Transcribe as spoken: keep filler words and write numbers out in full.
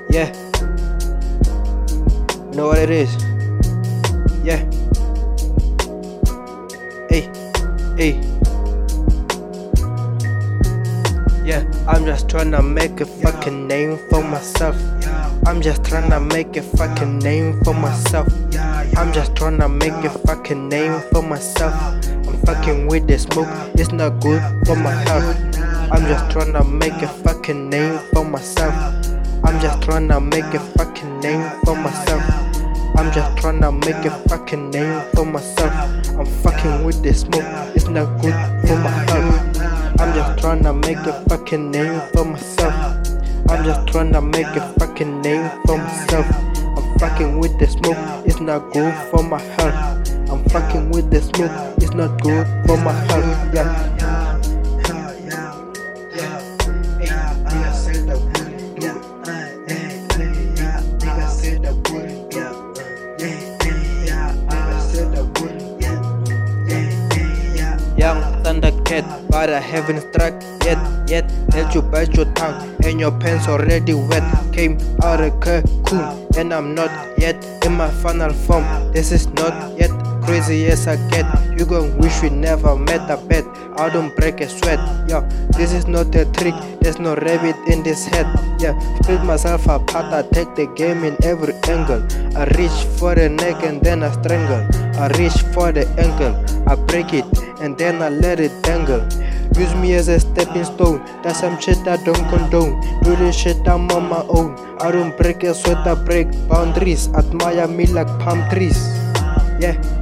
Yeah. You know what it is? Yeah. Hey, hey. Yeah, I'm just tryna make a fucking name for myself. I'm just tryna make a fucking name for myself. I'm just tryna make a fucking name for myself. I'm fucking with the smoke, it's not good for my health. I'm just tryna make a fucking name for myself. I'm just tryna make a fucking name for myself. I'm just tryna make a fucking name for myself. I'm fucking with the smoke, it's not good for my health. I'm just tryna make a fucking name for myself. I'm just tryna make a fucking name for myself. I'm fucking with the smoke, it's not good for my health. I'm fucking with the smoke, it's not good for my health. Yeah. Young Thundercat, but I haven't struck yet, yet. Let you bite your tongue, and your pants already wet. Came out of cocoon, and I'm not yet in my final form. This is not yet crazy as I get. You gon' wish we never met, I bet. I don't break a sweat, yeah. This is not a trick, there's no rabbit in this head, yeah. Split myself apart, I take the game in every angle. I reach for the neck and then I strangle. I reach for the ankle, I break it and then I let it dangle. Use me as a stepping stone, that's some shit I don't condone. Do this shit I'm on my own. I don't break a sweat, I break boundaries. Admire me like palm trees, yeah.